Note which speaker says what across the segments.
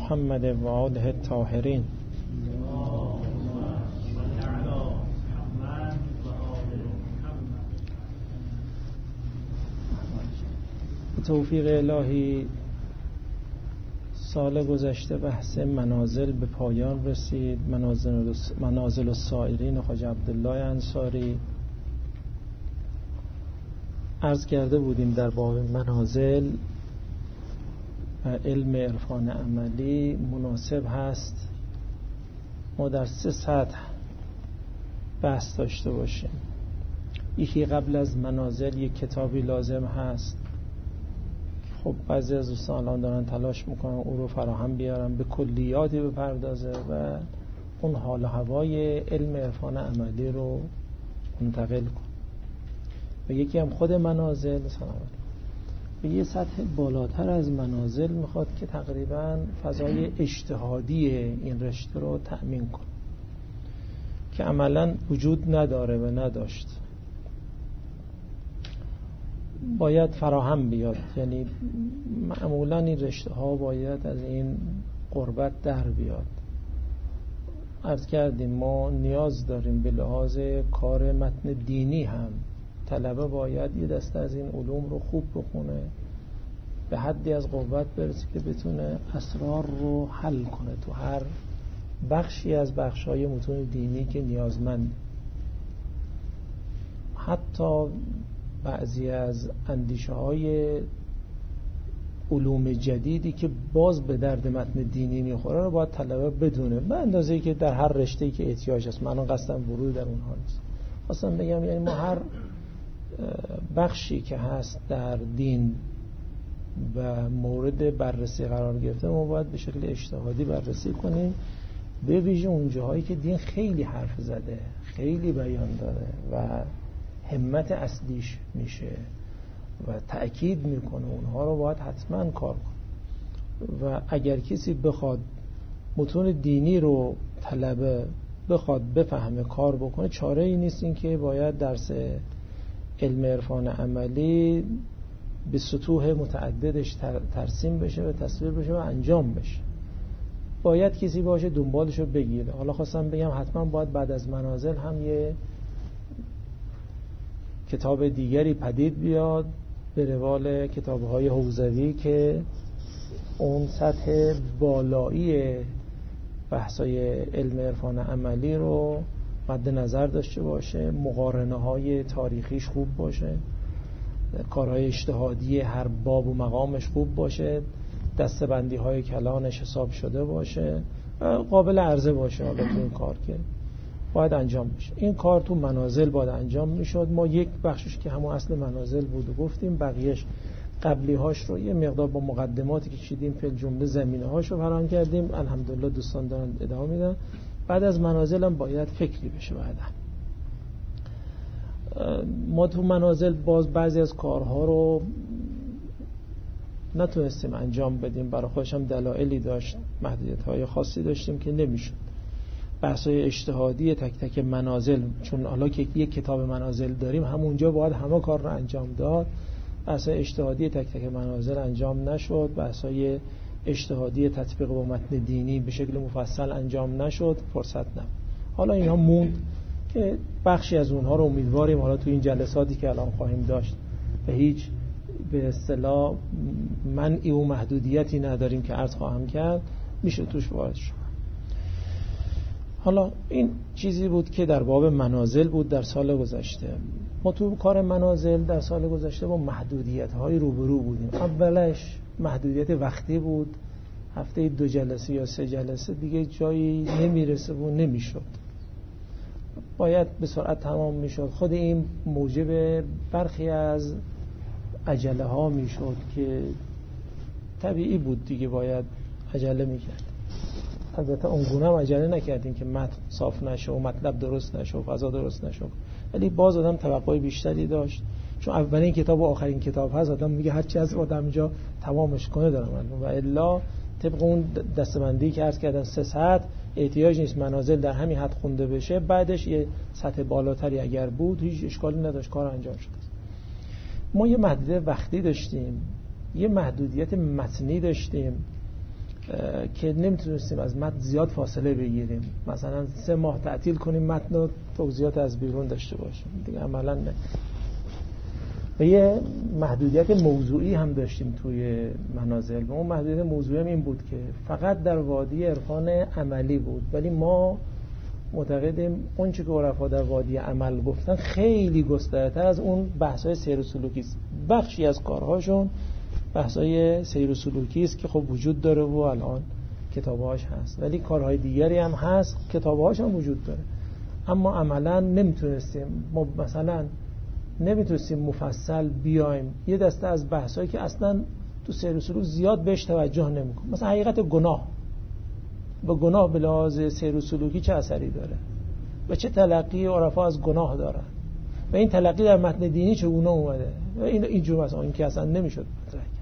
Speaker 1: محمد و آله الطاهرین. توفیق الهی سال گذشته بحث منازل به پایان رسید. منازل السائرین خواجه عبدالله انصاری. عرض کرده بودیم در باب منازل علم عرفان عملی مناسب هست ما در 3 سطح بحث داشته باشیم. یکی قبل از منازل یک کتابی لازم هست. خب بعضی از دوستان الان دارن تلاش میکنن او رو فراهم بیارن، به کلیاتی بپردازه و اون حال و هوای علم عرفان عملی رو منتقل کن. و یکی هم خود منازل به یه سطح بالاتر از منازل میخواد که تقریبا فضای اجتهادی این رشته رو تأمین کن که عملا وجود نداره و نداشت، باید فراهم بیاد. یعنی معمولا این رشته ها باید از این قربت در بیاد. عرض کردیم ما نیاز داریم به لحاظ کار متن دینی هم طلبه باید یه دسته از این علوم رو خوب بخونه، به حدی از قوت برسه که بتونه اسرار رو حل کنه تو هر بخشی از بخش‌های متون دینی که نیازمند. حتی بعضی از اندیشه‌های علوم جدیدی که باز به درد متن دینی میخوره رو باید طلبه بدونه به اندازه‌ای که در هر رشته‌ای که احتیاج هست. من قصدم ورود در اونها نیست، خواستم بگم یعنی ما هر بخشی که هست در دین و مورد بررسی قرار گرفته ما باید به شکل اجتهادی بررسی کنیم، به ویژه اون جاهایی که دین خیلی حرف زده، خیلی بیان داره و همت اصلیش میشه و تأکید میکنه، اونها رو باید حتما کار کنه. و اگر کسی بخواد متون دینی رو طلبه بخواد بفهمه کار بکنه، چاره ای نیست این که باید درس علم عرفان عملی به سطوح متعددش ترسیم بشه و تصویر بشه و انجام بشه. باید کسی باشه دنبالشو بگیره. حالا خواستم بگم حتما باید بعد از منازل هم یه کتاب دیگری پدید بیاد به روال کتاب‌های حوزوی که اون سطح بالایی بحث‌های علم عرفان عملی رو مد نظر داشته باشه، مقارنه‌های تاریخیش خوب باشه، کارهای اجتهادی هر باب و مقامش خوب باشه، دسته‌بندی‌های کلانش حساب شده باشه و قابل عرضه باشه. حالا تو این کار که باید انجام بشه، این کار تو منازل باید انجام میشد. ما یک بخشش که همون اصل منازل بود و گفتیم، بقیهش قبلی هاش رو یه مقدار با مقدماتی که چیدیم فی الجمله زمینه هاش رو فراهم کردیم. الحمدلله دوستان دارن ادامه میدن. بعد از منازل هم باید فکری بشه. بعدا ما تو منازل باز بعضی از کارها رو نتونستیم انجام بدیم، برای خودش هم دلایلی داشت، محدودیت‌های خاصی داشتیم که نمیشد. بحث‌های اجتهادی تک تک منازل، چون حالا که یک کتاب منازل داریم همونجا باید همه کار رو انجام داد. بحث‌های اجتهادی تک تک منازل انجام نشد، بحث‌های اجتهادی تطبیق با متن دینی به شکل مفصل انجام نشد، فرصت نبود. حالا اینها موند که بخشی از اونها رو امیدواریم حالا تو این جلساتی که الان خواهیم داشت به هیچ به اصطلاح منعی و محدودیتی نداریم که عرض خواهم کرد، میشه توش وارد شد. حالا این چیزی بود که در باب منازل بود در سال گذشته. ما تو کار منازل در سال گذشته با محدودیت‌های روبرو بودیم. اولش محدودیت وقتی بود، هفته 2 جلسه یا 3 جلسه دیگه جایی نمیرسه و نمیشد، باید به سرعت تمام میشد. خود این موجب برخی از عجله ها میشد که طبیعی بود دیگه، باید عجله میکرد. البته اونگونه هم عجله نکردیم که متن صاف نشه و مطلب درست نشه و فضا درست نشه، ولی باز آدم توقع بیشتری داشت، چون اولین کتاب و آخرین کتاب هست. آدم میگه هر چی از آدم اینجا تمامش کنه دارم و الا طبق اون دستبندی که عرض کردن 3 سطح احتیاج نیست منازل در همین حد خونده بشه، بعدش یه سطح بالاتری اگر بود هیچ اشکالی نداشت، کار انجام شد. ما یه محدودیت وقتی داشتیم، یه محدودیت متنی داشتیم که نمیتونستیم از متن زیاد فاصله بگیریم، مثلا 3 ماه تعطیل کنیم متن و توضیحات از بیرون داشته باشیم دیگه، عملا نه. و یه محدودیت موضوعی هم داشتیم توی منازل و اون محدودیت موضوعی هم این بود که فقط در وادی عرفان عملی بود، ولی ما معتقدیم اون چی که عرفا در وادی عمل گفتن خیلی گسترتر از اون بحث‌های سیر و سلوکی است. بخشی از کارهاشون بحث‌های سیر و سلوکی است که خب وجود داره و الان کتاب‌هاش هست، ولی کارهای دیگری هم هست کتاب‌هاش هم وجود داره، اما عملاً نمیتونستیم مثلا مفصل بیایم یه دسته از بحثایی که اصلا تو سیر و سلوک زیاد بهش توجه نمی‌کنیم، مثلا حقیقت گناه به لحاظ سیر و سلوکی چه اثری داره و چه تلقی عرفا از گناه دارن و این تلقی در متن دینی چگونه اومده و اینجور مثلا این که اصلا نمیشد مطرح کرد.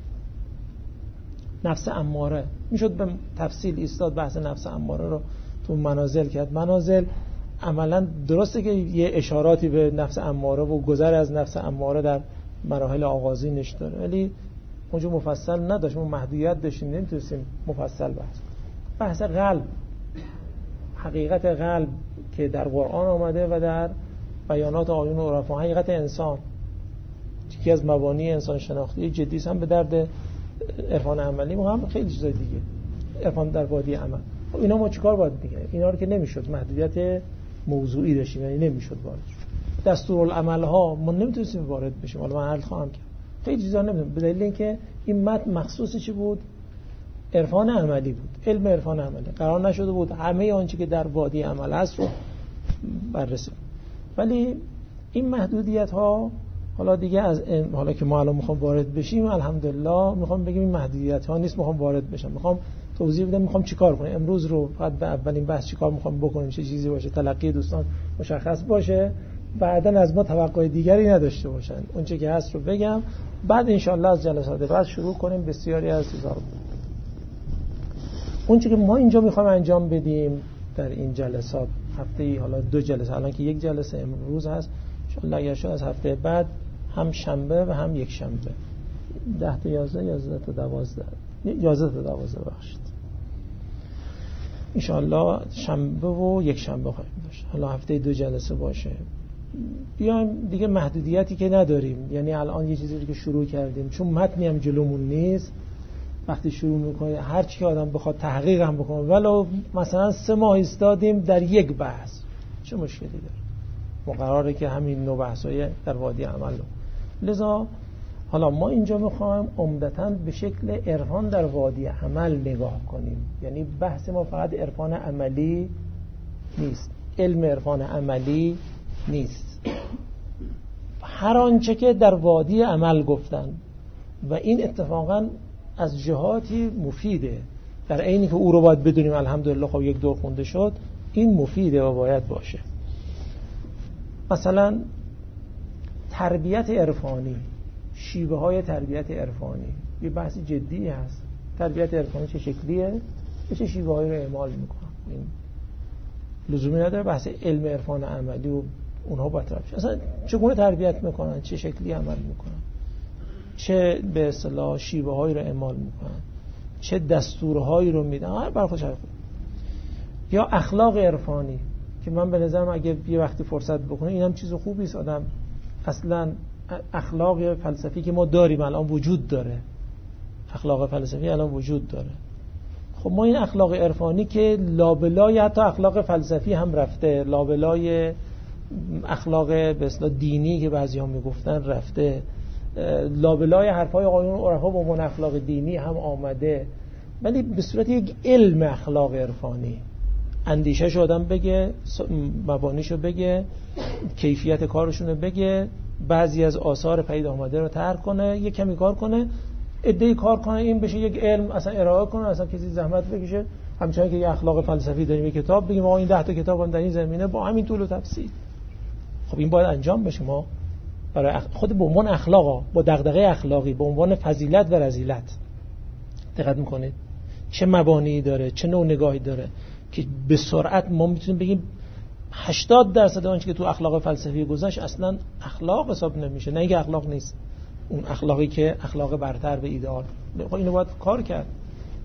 Speaker 1: نفس اماره میشد به تفصیل ایستاد، بحث نفس اماره رو تو منازل کرد. منازل عملا درسته که یه اشاراتی به نفس اماره و گذر از نفس اماره در مراحل آغازینش داره، ولی اونجا مفصل نداشت، ما محدودیت داشتیم، نمیتونستیم مفصل بحث قلب، حقیقت قلب که در قرآن آمده و در بیانات آیون و عرفا، حقیقت انسان یکی از مبانی انسان شناختی جدی هم به درد عرفان عملی ما هم خیلی چیزای دیگه عرفان در وادی عمل. اینا ما چیکار باید بگیم؟ اینا رو که نمیشد، محدودیت موضوعی داشتیم، یعنی نمیشد وارد شد. دستورالعمل ها ما نمیتونستیم وارد بشیم، حالا من حل خواهم کرد. خیلی چیزا نمیتونم، به دلیل اینکه این متن مخصوص چی بود؟ عرفان عملی بود، علم عرفان عملی. قرار نشده بود همه آنچه که در وادی عمل هست رو بررسی. ولی این محدودیت ها حالا دیگه حالا که ما الان میخوام وارد بشیم، الحمدلله میخوام بگیم این محدودیت ها نیست، میخوام وارد بشم، میخوام توضیح بدم میخوام چیکار کنم امروز رو. فقط به اولین بحث چیکار میخوام بکنیم، چه چیزی باشه، تلقی دوستان مشخص باشه، بعداً از ما توقع دیگری نداشته باشن، اون چه که هست رو بگم، بعد ان شاءالله از جلسات بعد شروع کنیم بسیاری از چیزا رو. اون چه که ما اینجا میخوایم انجام بدیم در این جلسات، هفته‌ای حالا 2 جلسه، الان که 1 جلسه امروز هست، ان شاءالله اگر شد از هفته بعد هم شنبه و هم یک شنبه 10 تا 11 11 تا 12 بخشید، ان شاءالله شنبه و یک شنبه خواهیم داشت. حالا هفته 2 جلسه باشه، بیایم دیگه محدودیتی که نداریم، یعنی الان یه چیزی که شروع کردیم چون متنی هم جلومون نیست، وقتی شروع میکنه هر چی که آدم بخواد تحقیق هم بکنه، ولو مثلا 3 ماه ایستادیم در یک بحث، چه مشکلی داره؟ مقرره که همین نوع بحثای در وادی عمل رو. لذا حالا ما اینجا میخوایم عمدتاً به شکل عرفان در وادی عمل نگاه کنیم، یعنی بحث ما فقط عرفان عملی نیست، علم عرفان عملی نیست، هر آنچه که در وادی عمل گفتن و این اتفاقاً از جهاتی مفیده، در عینی که او رو باید بدونیم الحمدلله خب 1 دور خونده شد، این مفیده و باید باشه. مثلا تربیت عرفانی، شیوه های تربیت عرفانی یه بحث جدی هست. تربیت عرفانی چه شکلیه؟ چه شیوه هایی رو اعمال میکنن؟ این لزومی نداره بحث علم عرفان عملی و اونها باید بشه. اصلا چگونه تربیت میکنن، چه شکلی عمل میکنن، چه به اصطلاح شیوه هایی رو اعمال میکنن، چه دستورهایی رو میدن، هر برخوش هر خود. یا اخلاق عرفانی که من به نظرم اگه یه وقتی فرصت بکنه اینم چیز خوبی است. آدم اصلا اخلاق فلسفی که ما داریم الان وجود داره، اخلاق فلسفی الان وجود داره. خب ما این اخلاق عرفانی که لابلای حتی اخلاق فلسفی هم رفته، لابلای اخلاق به اصطلاح دینی که بعضی‌ها میگفتن رفته، لابلای حرفای آقایون عرفا به عنوان اخلاق دینی هم آمده، ولی به صورت یک علم اخلاق عرفانی، اندیشه شو آدم بگه، مبانیشو بگه، کیفیت کارشونو بگه، بعضی از آثار پدید آمده رو ترک کنه، یک کمی کار کنه، ادعای کار کنه، این بشه یک علم اصلا ارائه کنه، اصلا کسی زحمت بکشه. همچنان که یه اخلاق فلسفی داریم، یک کتاب بگیم آقا این 10 تا کتاب هم در این زمینه با همین طول و تفصیل. خب این باید انجام بشه. ما برای خود به عنوان اخلاق، با دغدغه اخلاقی، به عنوان فضیلت و رذیلت دقت میکنید چه مبانی داره، چه نوع نگاهی داره که به سرعت ما میتونیم بگیم 80% آنچه که تو اخلاق فلسفی گذشت اصلا اخلاق حساب نمیشه. نه اینکه اخلاق نیست، اون اخلاقی که اخلاق برتر به ایدئال، اینو باید کار کرد.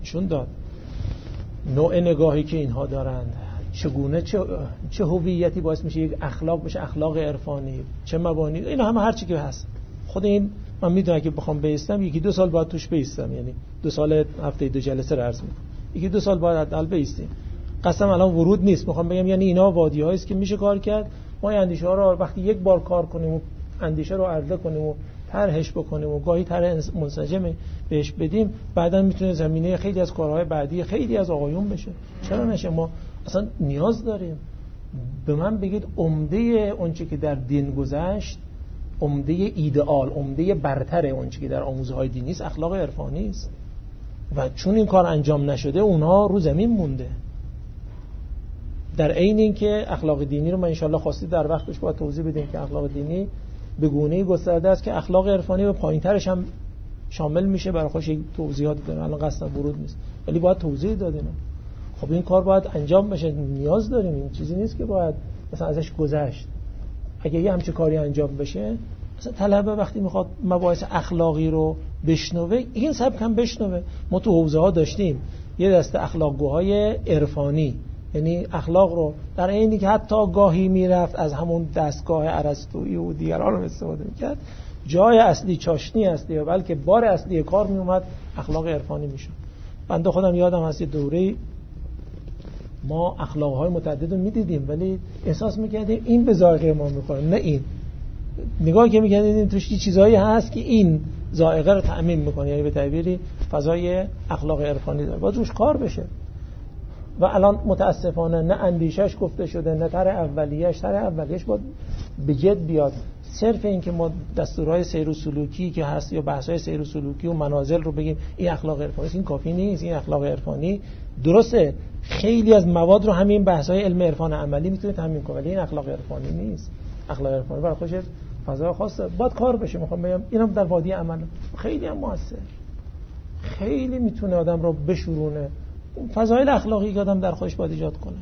Speaker 1: نشون داد نوع نگاهی که اینها دارند چگونه چه هویتی باعث میشه یک اخلاق بشه اخلاق عرفانی، چه مبانی، اینا همه هر چی که هست. خود این من میدونم که بخوام بیستم 1-2 سال باید توش بیستم، یعنی 2 سال هفته 2 جلسه رو عرض میکنم، 1-2 سال باید حداقل بیستیم. قسم الان ورود نیست، میخوام بگم یعنی اینا وادی‌هایی است که میشه کار کرد. ما این اندیشه ها رو وقتی یک بار کار کنیم و اندیشه رو عرضه کنیم و طرحش بکنیم و گاهی طرح منسجم بهش بدیم، بعداً میتونه زمینه خیلی از کارهای بعدی خیلی از آقایون بشه. چرا نشه؟ ما اصلا نیاز داریم. به من بگید عمده اونچه که در دین گذشت، عمده ایدئال، عمده برتر اونچه که در آموزه‌های دینی است اخلاق عرفانی است و چون این کار انجام نشده اونها رو زمین مونده. در عین اینکه اخلاق دینی رو من ان شاءالله خواستید در وقتش باید توضیح بدیم که اخلاق دینی به گونه‌ای گسترده است که اخلاق عرفانی به پایین‌ترش هم شامل میشه. برای خودش یک توضیحاتی داره، الان قصد ورود نیست ولی باید توضیح دادیم. خب این کار باید انجام بشه، نیاز داریم. این چیزی نیست که باید مثلا ازش گذشت. اگه یه همچین کاری انجام بشه، مثلا طلبه وقتی میخواد مباحث اخلاقی رو بشنوه، این سبک هم بشنوه. ما تو حوزه ها داشتیم یه دسته اخلاقگوهای عرفانی، یعنی اخلاق رو در عینی که حتی گاهی میرفت از همون دستگاه ارسطویی و دیگران رو استفاده میکرد، جای اصلی چاشنی اصلی و بلکه بار اصلی کار میومد اخلاق عرفانی میشد. بنده خودم یادم هست یه دوره ما اخلاقهای متعدد رو میدیدیم ولی احساس میکردیم این به ذائقه ما میخوره، نه این. نگاهی که میکردیم توش چیزایی هست که این ذائقه رو تأمین میکنه، یعنی به تعبیری فضای اخلاق عرفانی داره، باید روش کار بشه. و الان متاسفانه نه اندیشش گفته شده، نه طرح اولیه‌اش باید به جد بیاد. صرف این که ما دستورهای سیر و سلوکی که هست یا بحث‌های سیر و سلوکی و منازل رو بگیم این اخلاق عرفانی است، این کافی نیست. این اخلاق عرفانی درسته خیلی از مواد رو همین بحث‌های علم عرفان عملی میتونه تامین کنه، ولی این اخلاق عرفانی نیست. اخلاق عرفانی برای خودش فضای خاصه، باید کار بشه. میخوام بگم اینم در وادی عمل خیلی هم موثر، خیلی میتونه آدم رو بشورونه. فضایل اخلاقی که آدم در خودش باید ایجاد کنه.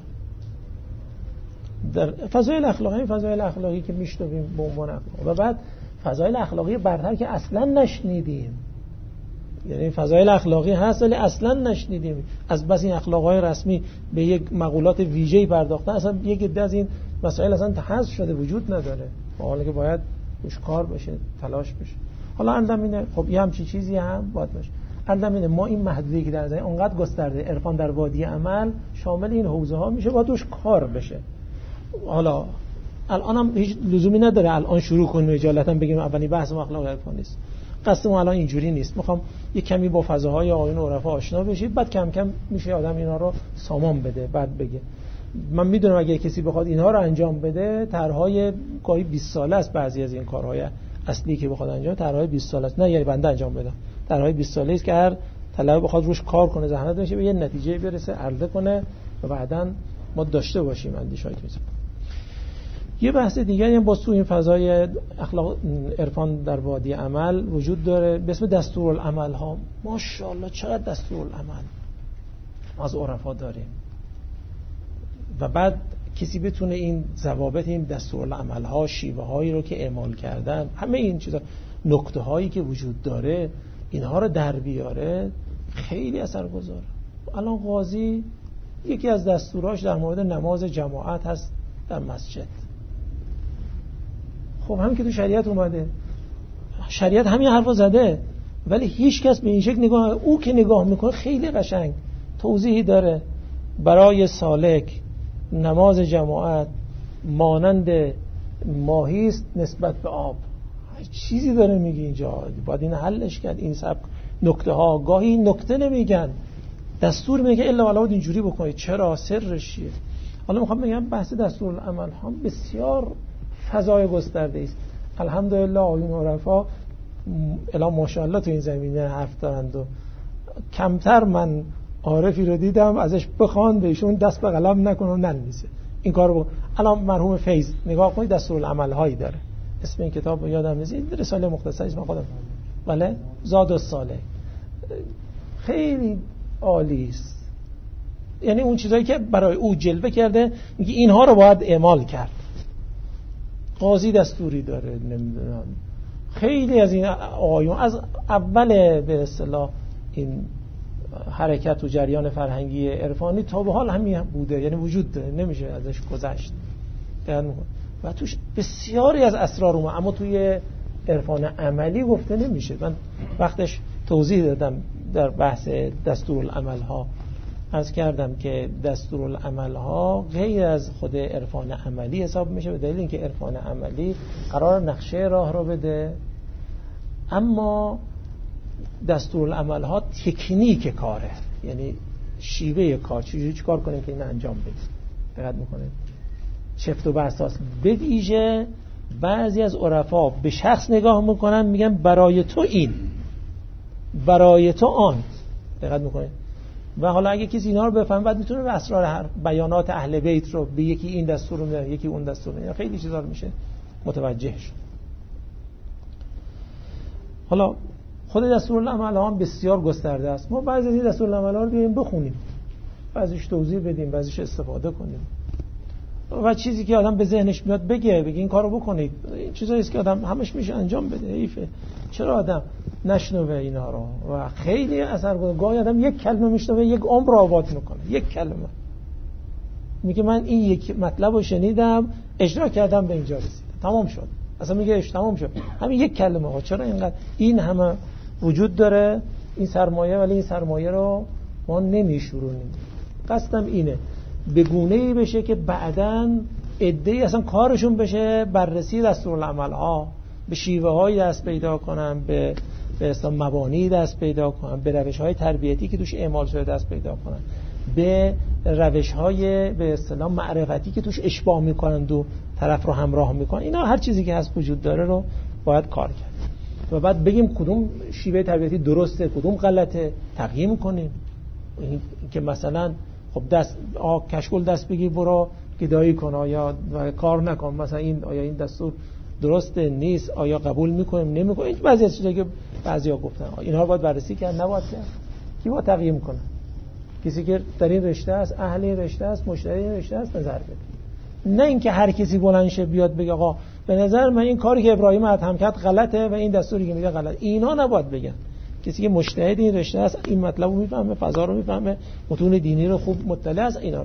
Speaker 1: در فضایل اخلاقی که میشنویم به عنوان اخلاق، و بعد فضایل اخلاقی برتر که اصلا نشنیدیم. یعنی فضایل اخلاقی هست ولی اصلا نشنیدیم. از بس این اخلاقهای رسمی به یک مقولات ویژه‌ای پرداختن، اصلا یک عده از این مسائل اصلا حذف شده، وجود نداره، حالا که باید روش کار بشه، تلاش بشه. حالا عندم اینه، خب یه همچین چیزی هم باید باشه. عندم اینه ما این محدودی که در ذهن اونقدر گسترده، عرفان در وادی عمل شامل این حوزه ها میشه، باید روش کار بشه. حالا الانم هیچ لزومی نداره الان شروع کنیم اجالتا بگیم اولین بحث اخلاق عرفانی است. قصد ما الان اینجوری نیست. میخوام یک کمی با فضاهای آیین و عرفا آشنا بشید، بعد کم کم میشه آدم اینا رو سامان بده، بعد بگه. من میدونم اگه کسی بخواد اینها رو انجام بده، طرحهای گاهی 20 ساله است. بعضی از این کارهای اصلی که بخواد انجام طرحهای 20 ساله است، نه یعنی بنده انجام بدم. طرحهای 20 ساله است که هر طلبه بخواد روش کار کنه، زحمت بکشه، به یه نتیجه برسه، عرضه کنه و بعداً ما داشته باشیم اندیشه‌ای که می‌ذاریم. یه بحث دیگری هم باز تو این فضای اخلاق عرفان در وادی عمل وجود داره به اسم دستورالعمل ها. ماشاءالله چقدر دستورالعمل از عرفا داریم. و بعد کسی بتونه این ضوابط این دستورالعمل ها، شیوه هایی رو که اعمال کردن، همه این چیزا، نکته هایی که وجود داره، اینها رو در بیاره، خیلی اثرگذاره. الان قاضی یکی از دستوراش در مورد نماز جماعت هست در مسجد. خب همین که تو شریعت اومده، شریعت همین حرفا زده، ولی هیچ کس به این شکل نگاه، او که نگاه میکنه خیلی قشنگ توضیحی داره. برای سالک نماز جماعت مانند ماهی است نسبت به آب. چیزی داره میگه اینجا، باید این حلش کرد. این سبک نکته ها گاهی نکته نمیگن، دستور میگه الا ولا بود اینجوری بکنید. چرا؟ سرش چیه؟ حالا میخوام بگم بحث دستورالعمل هم بسیار فضای گسترده است. الحمدلله آیون عرفا الا ماشاءالله تو این زمینه حرف دارند و کمتر من عارفی رو دیدم ازش بخوان بهشون دست به قلم نکنه و ننویسه. این کارو الان مرحوم فیض نگاه کنید دستورالعمل هایی داره. اسم این کتاب یادم نیست، رساله مختصری است، من خودم بله زاد الصالح، خیلی عالی است. یعنی اون چیزایی که برای او جلوه کرده میگه اینها رو باید اعمال کرد. قاضی دستوری داره، نمیدونم خیلی از این آیون از اول به اصطلاح این حرکت و جریان فرهنگی عرفانی تا به حال همین بوده، یعنی وجود داره، نمیشه ازش گذشت و توش بسیاری از اسرار اومد، اما توی عرفان عملی گفته نمیشه. من وقتش توضیح دادم در بحث دستورالعمل ها، عرض کردم که دستورالعمل ها غیر از خود عرفان عملی حساب میشه، به دلیل اینکه عرفان عملی قرار نقشه راه رو بده، اما دستورالعمل ها تکنیک کاره، یعنی شیوه کار، چجوری چیکار کنیم که این انجام بدیم. دقت میکنید شفت و بساس. به ویژه بعضی از عرفا به شخص نگاه میکنن میگن برای تو این، برای تو آن. دقت میکنید و حالا اگه کسی اینا رو بفهمه بعد میتونه به اسرار بیانات اهل بیت رو به یکی این دستور رو میده یکی اون دستور رو میده، خیلی چیزا رو میشه متوجه شد. حالا خود دستورالعمل ها هم بسیار گسترده است. ما بعضی از این دستورالعمل ها رو بیاریم بخونیم، بعضیش توضیح بدیم، بعضیش استفاده کنیم و چیزی که آدم به ذهنش میاد بگه این کارو بکنید. این چیزایی است که آدم همش میشه انجام بده. حیفه چرا آدم نشنوه اینا رو و خیلی اثرگذار. گاهی آدم یک کلمه میشنوه یک عمر آباد میکنه، یک کلمه میگه من این یک مطلب رو شنیدم اجرا کردم به اینجا رسید، تمام شد. اصلا میگه تمام شد، همین یک کلمه ها. چرا اینقدر این همه وجود داره این سرمایه، ولی این سرمایه رو ما نمیشورونیم. قصدم اینه به گونه‌ای بشه که بعداً عده‌ای اصلا کارشون بشه بررسی دستورالعمل ها، به شیوه های دست پیدا کنن، به اصطلاح مبانی دست پیدا کنن، به روش های تربیتی که توش اعمال شده دست پیدا کنن، به روش های به اصطلاح معرفتی که توش اشباع میکنن دو طرف رو همراه میکنن. اینا هر چیزی که هست وجود داره رو باید کار کرد و بعد بگیم کدوم شیوه تربیتی درسته کدوم غلطه، تقییم کنیم. این که مثلا خب کشکول دست بگیر برو گدایی کن یا کار نکن، مثلا این آیا این دستور درسته نیست، آیا قبول میکنیم نمیکنیم. این بعضی از چیزایی که بعضیا گفتن اینها رو باید بررسی کرد، نباید کرد. کی باید تقییم کنه؟ کسی که در این رشته است، اهل این رشته است، مشتری این رشته است نظر بده. نه اینکه هر کسی بلند شه بیاد بگه آقا به نظر من این کاری که ابراهیم ادهم کرد غلطه و این دستوری که میگه غلط. اینا نباید بگن. کسی که مجتهد این رشته است این مطلب رو میفهمه، فضا رو میفهمه، متون دینی رو خوب مطلع است اینا رو.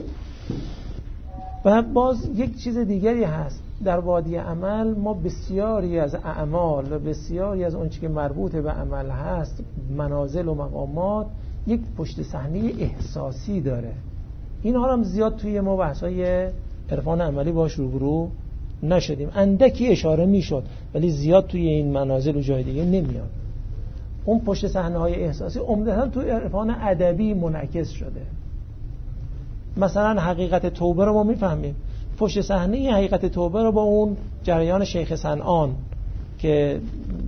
Speaker 1: و باز یک چیز دیگری هست در وادی عمل، ما بسیاری از اعمال و بسیاری از اون چیزی که مربوط به عمل هست، منازل و مقامات، یک پشت صحنه احساسی داره. اینها هم زیاد توی ما بحث‌های عرفان عملی باش روبرو نشدیم. اندکی اشاره میشد ولی زیاد توی این منازل و جای دیگه نمیاد. اون پشت صحنه‌های احساسی عمدتاً توی عرفان ادبی منعکس شده. مثلا حقیقت توبه رو ما میفهمیم، پشت صحنه حقیقت توبه رو با اون جریان شیخ صنعان که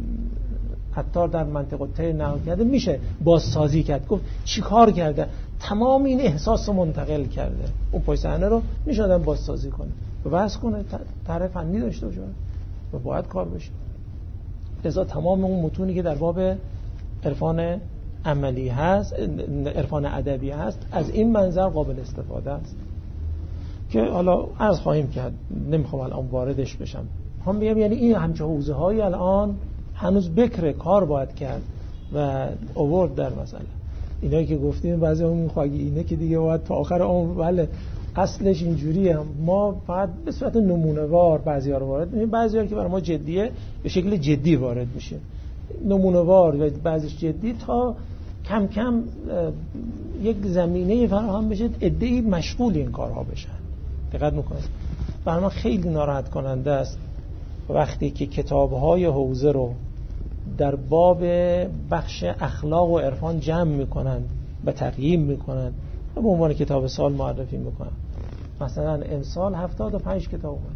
Speaker 1: عطار در منطقه ته نقل کرده میشه بازسازی کرد. گفت چی کار کرده؟ تمام این احساس رو منتقل کرده. اون پشت صحنه رو میشه آدم بازسازی کنه و بحث کنه، طرح فنی داشته باشه و باید کار بشه. لذا تمام اون متونی که در باب عرفان عملی هست، عرفان ادبی هست، از این منظر قابل استفاده است که حالا عرض خواهیم کرد، نمیخوام الان واردش بشم. هم میگم یعنی این همچه حوزه های الان هنوز بکره کار باید کرد و آورد در مسئله. اینایی که گفتیم بعضی هم میخواهی اینه که دیگه باید تا آخر عمر، بله اصلش اینجوریه. ما فقط به صورت نمونه‌وار بعضی‌ها رو وارد می‌کنیم، بعضی‌ها که برای ما جدیه به شکل جدی وارد میشه، نمونه‌وار و بعضیش جدی، تا کم کم یک زمینه فراهم بشه عده‌ای مشغول این کارها بشن. دقت می‌کنید؟ برای ما خیلی ناراحت کننده است وقتی که کتاب‌های حوزه رو در باب بخش اخلاق و عرفان جمع می‌کنن و تقییم می‌کنن و به عنوان کتاب سال معرفی می‌کنن. مثلا امسال 75 کتاب اومد،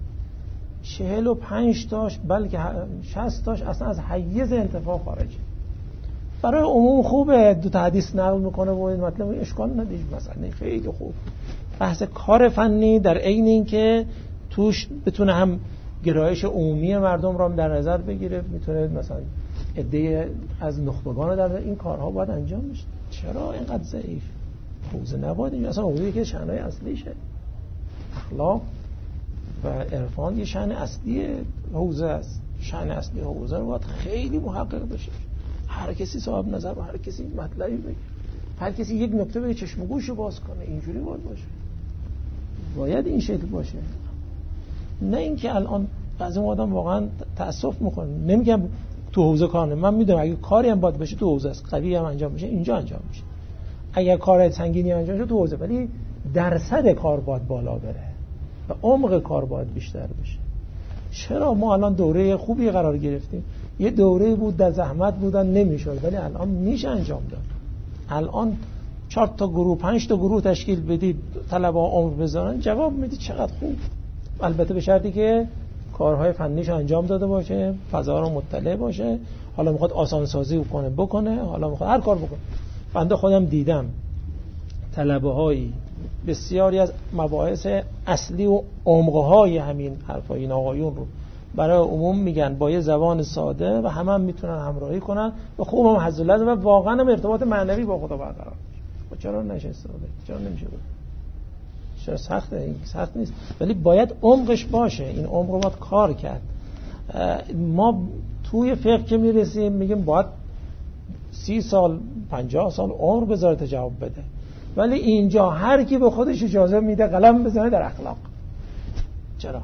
Speaker 1: 45 تاش بلکه 60 تاش اصلا از حیز انتفاع خارجه. برای عموم خوبه، دو تا حدیث نقل میکنه و این مطلب اشکال نداره، مثلا خیلی خوب. بحث کار فنی در عین این که توش بتونه هم گرایش عمومی مردم رو در نظر بگیره، میتونه مثلا عده از نخبگان رو در این کارها باید انجام بشه. چرا اینقدر ضعیف؟ حوزه نباید این اصلا حوزه که شأنهای اصلیشه. اخلاق و عرفان یه شأن اصلی حوزه است. شأن اصلی حوزه رو باید خیلی محقق بشه، هر کسی صاحب نظر و هر کسی مطلبی بگه. هر کسی یک نکته بگه چشم و گوشو باز کنه. اینجوری باید این شکل باشه. نه اینکه الان بعضی آدم واقعا تأسف میکنه. نمیگم تو حوزه کار نه، من میدونم اگه کاری هم باید بشه تو حوزه است، قوی هم انجام میشه اینجا انجام میشه. اگر کار سنگینی انجام شه تو حوزه، ولی درصد کار باید بالا بره و عمق کار باید بیشتر بشه. چرا ما الان دوره خوبی قرار گرفتیم؟ یه دوره بود در زحمت بودن نمیشد، ولی الان میشه انجام داد. الان 4 تا گروه 5 تا گروه تشکیل بدید، طلبه عمر بذارن، جواب میدید چقدر خوب. البته به شرطی که کارهای فنیش انجام داده باشه، فضا رو مطلع باشه. حالا میخواد آسانسازی بکنه، حالا میخواد هر کار بکنه. بنده خودم دیدم طلبه‌هایی بسیاری از مباحث اصلی و عمق‌های همین حرفای این آقایون رو برای عموم میگن با یه زبان ساده و همه هم میتونن همراهی کنن و خوب هم حضور لازم و واقعا هم ارتباط معنوی با خدا برقرار میشه. چرا نشسته بود؟ چرا نمیشه بود؟ چرا سخته؟ این سخت نیست، ولی باید عمقش باشه. این عمق رو باید کار کرد. ما توی فقه که میرسیم میگیم باید 30 سال 50 سال عمر بذاره تا جواب بده، ولی اینجا هر کی به خودش اجازه میده قلم بزنه در اخلاق. چرا؟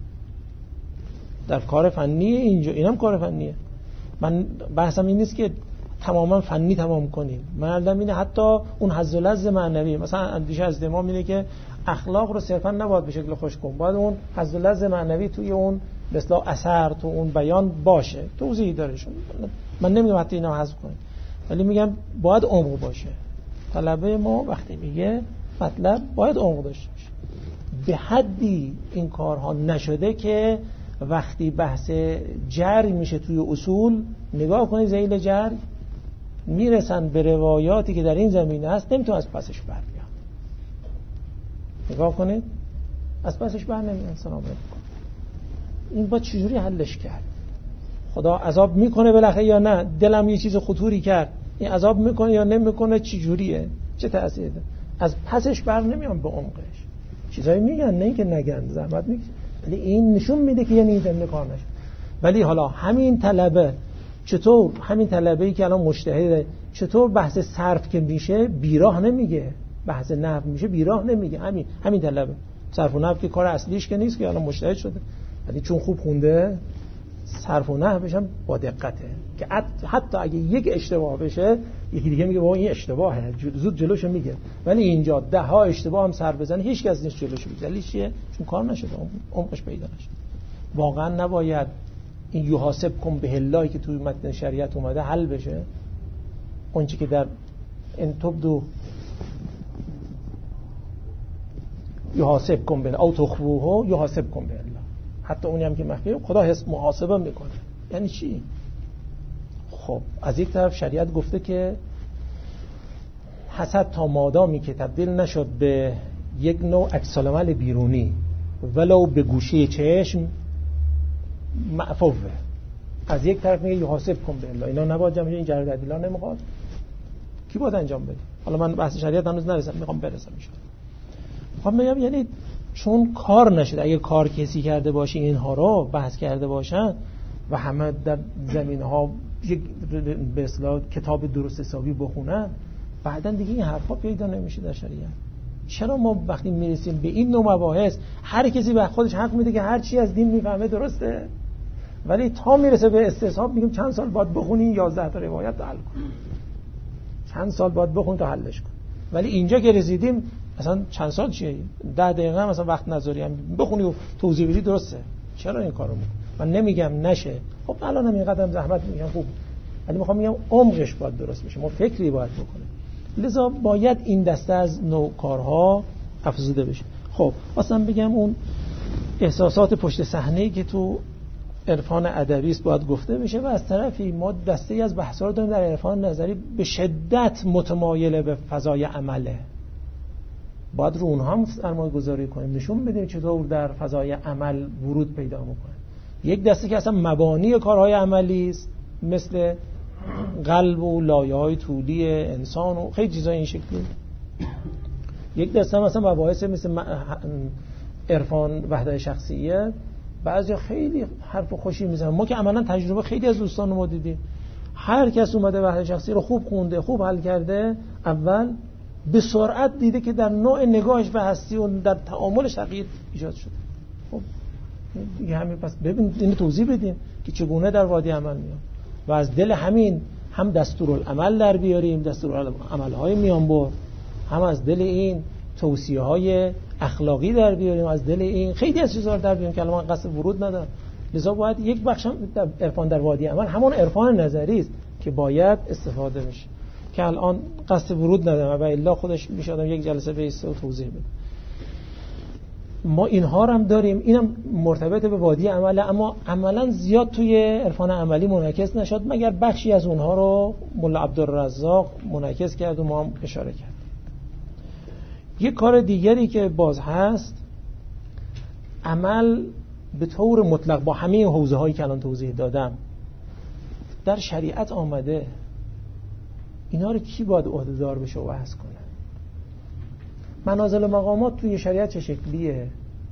Speaker 1: در کار فنی اینجا، اینم کار فنیه. من بحثم این نیست که تماما فنی تمام کنیم، من علم اینه حتی اون حظ و لذ معنوی. مثلا اندیشه از امام اینه که اخلاق رو صرفا نباید به شکل خوش کن، باید اون حظ و لذ معنوی توی اون به اصطلاح اثر، تو اون بیان باشه. توضیحی داره. من نمیگم حتی اینو حذف کنیم، ولی میگم باید عمق باشه. طلبه ما وقتی میگه مطلب باید عمق داشته باشه. به حدی این کارها نشده که وقتی بحث جری میشه توی اصول، نگاه کنید ذیل جر میرسن به روایاتی که در این زمینه هست، نمیتون از پسش بر بیان. نگاه کنید از پسش بر نمیان. سلام علیکم. این با چجوری حلش کرد؟ خدا عذاب میکنه بالاخره یا نه؟ دلم یه چیز خطوری کرد، این عذاب میکنه یا نمیکنه؟ چی جوریه؟ چه تأثیری داره؟ از پسش بر نمیان به عمقش. چیزایی میگن، نه اینکه نگن، زحمت میکشن، ولی این نشون میده که یعنی این کار نشه. ولی حالا همین طلبه چطور، همین طلبه‌ای که الان مجتهده، چطور بحث صرف که میشه بیراه نمیگه، بحث نحو میشه بیراه نمیگه. همین طلبه صرف و نحو که کار اصلیش که نیست، که الان مجتهد شده، ولی چون خوب خونده صرف و نحوش هم با دقته، که حتی اگه یک اشتباه بشه یکی دیگه میگه بابا این اشتباهه، زود جلوشو میگه. ولی اینجا 10 اشتباه هم سر بزنه هیچ کس نیست جلوشو بگیره. دلیلش چیه؟ چون کار نشده، عمقش پیدا نشده. واقعا نباید این یحاسب کن به الله که توی متن شریعت اومده حل بشه. اون چیزی که در ان تبدو یحاسب کن به او تخفوه یحاسب کن به الله، حتی اونی هم که مخفی خدا حس محاسبه میکنه. یعنی چی؟ خب از یک طرف شریعت گفته که حسد تا مادامی که تبدیل نشد به یک نوع عکس‌العمل بیرونی ولو به گوشه چشم معفوه. از یک طرف میگه یحاسب کن به الله، اینا نباید جمع، این جرد عدیلا نمیخواد، کی باید انجام بده؟ حالا من بحث شریعت هنوز نرسیدم، میخوام برسم ان خب میگم یعنی چون کار نشده، اگه کار کسی کرده باشه اینها رو بحث کرده باشن و همه در زمینها یک به اصطلاح کتاب درست حسابی بخونن، بعدن دیگه این حرفا پیدا نمیشه در شریعت. چرا ما وقتی میرسیم به این نوع مباحث هر کسی به خودش حق میده که هر چی از دین میفهمه درسته، ولی تا میرسه به استصحاب میگیم چند سال باید بخونی 11 تا روایت حل کن، چند سال باید بخون تا حلش کن. ولی اینجا که رسیدیم مثلا چند سال چیه؟ 10 دقیقه مثلا وقت نذاری هم بخونی و توضیح بدی درسته. چرا این کارو میکنی؟ من نمیگم نشه، خب الان هم اینقدر زحمت میگم خوب، ولی میخوام میگم عمقش باید درست بشه، ما فکری باید بکنیم. لذا باید این دسته از نوع کارها افزوده بشه. خب اصلا بگم اون احساسات پشت صحنه‌ای که تو عرفان ادبی است باید گفته بشه، و از طرفی ما دسته‌ای از بحث‌ها رو داریم در عرفان نظری به شدت متمایل به فضای عمله. باید رو اونها هم سرمایه‌گذاری کنیم، نشون بدیم چطور در فضای عمل ورود پیدا می‌کنه. یک دسته که اصلا مبانی کارهای عملی است، مثل قلب و لایه‌های طولی انسان و خیلی چیزای این شکلی. یک دسته هم مثلا مباحث مثل عرفان وحدت شخصیه، بعضی خیلی حرف خوشی میزنن. ما که عملاً تجربه خیلی از دوستان ما دیدیم، هر کس اومده وحدت شخصی رو خوب خونده، خوب حل کرده، اول به سرعت دیده که در نوع نگاهش به هستی و در تعاملش تغییر ایجاد شده. خب دیگه همین، پس ببین اینو توضیح بدیم که چگونه در وادی عمل میاد و از دل همین هم دستورالعمل در بیاریم، دستورالعمل‌های میانبر، هم از دل این توصیه‌های اخلاقی در بیاریم، از دل این خیلی از چیزا در بیاریم که الان من قصد ورود ندارم. لذا باید یک بخش در عرفان در وادی عمل همون عرفان نظری است که باید استفاده بشه که الان قصد ورود ندارم و الا خودش میشه آدم یک جلسه بیسته و توضیح بده. ما اینها هم داریم، اینم مرتبط به وادی عمله، اما عملا زیاد توی عرفان عملی منعکس نشد مگر بخشی از اونها رو مولا عبدالرزاق منعکس کرد و ما هم اشاره کرد. یک کار دیگری که باز هست، عمل به طور مطلق با همه حوزه هایی که الان توضیح دادم در شریعت آمده. اینا رو کی باید عهده‌دار بشه و بحث کنه؟ منازل و مقامات توی شریعت چه شکلیه؟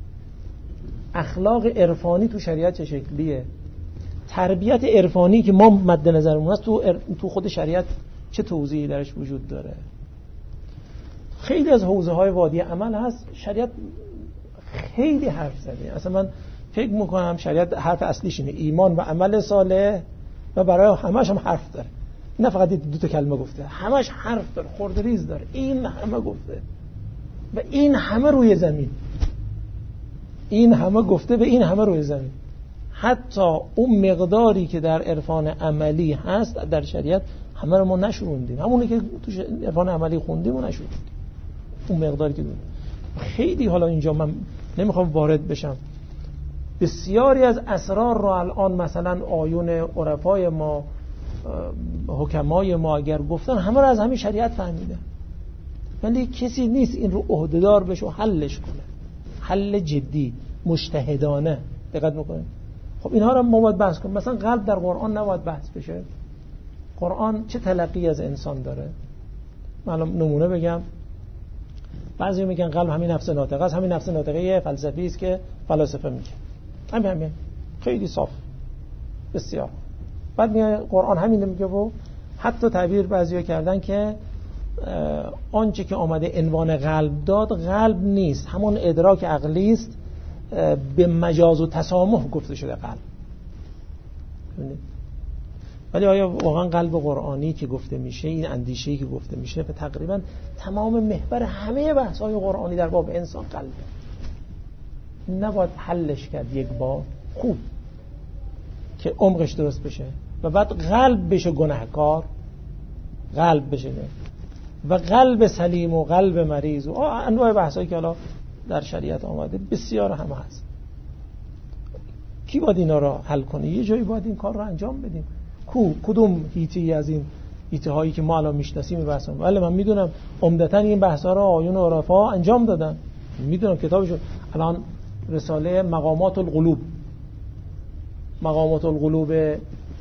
Speaker 1: اخلاق عرفانی تو شریعت چه شکلیه؟ تربیت عرفانی که ما مد نظرمون هست تو خود شریعت چه توضیحی درش وجود داره؟ خیلی از حوزه های وادی عمل هست شریعت خیلی حرف زده. اصلا من فکر میکنم شریعت حرف اصلیش اینه ایمان و عمل صالح و برای همش هم حرف داره، نه فقط دو تا کلمه گفته، همش حرف داره، خرد ریز داره، این همه گفته و این همه روی زمین، این همه گفته به این همه روی زمین. حتی اون مقداری که در عرفان عملی هست در شریعت همه رو ما نشوندیم، همونی که تو عرفان عملی خوندیم و نشوندیم اون مقداری که دونیم. خیلی حالا اینجا من نمیخوام وارد بشم، بسیاری از اسرار رو الان مثلا آیون عرفای ما، حکمای ما اگر گفتن همه رو از همین شریعت فهمیدن، ولی کسی نیست این رو عهده‌دار بشه و حلش کنه، حل جدی مجتهدانه. دقت میکنید؟ خب اینها رو ما باید بحث کنیم. مثلا قلب در قرآن نباید بحث بشه. قرآن چه تلقی از انسان داره؟ من نمونه بگم. بعضی میگن قلب همین نفس ناطقه است. همین نفس ناطقه یه فلسفی است که فلاسفه میگه همین خیلی صاف بسیار. بعد میگه قرآن همین میگه و حتی تعبیر بعضیا کردن که آنچه که آمده عنوان قلب داد قلب نیست، همون ادراک عقلی است، به مجاز و تسامح گفته شده قلب. ولی آیا واقعا قلب قرآنی که گفته میشه، این اندیشه‌ای که گفته میشه به تقریبا تمام محور همه بحث‌های قرآنی در باب انسان قلبه؟ نباید حلش کرد یک بار خوب که عمقش درست بشه و بعد قلب بشه گناهکار، قلب بشه و قلب سلیم و قلب مریض و انواع بحثایی که حالا در شریعت آمده بسیار همه هست. کی باید اینا رو حل کنه؟ یه جایی باید این کار رو انجام بدیم. کدوم هیتی از این هیته هایی که ما الان میشناسیم بحثم؟ ولی من میدونم عمدتاً این بحثا رو آیون و عرفا انجام دادن. میدونم کتابشو الان رساله مقامات القلوب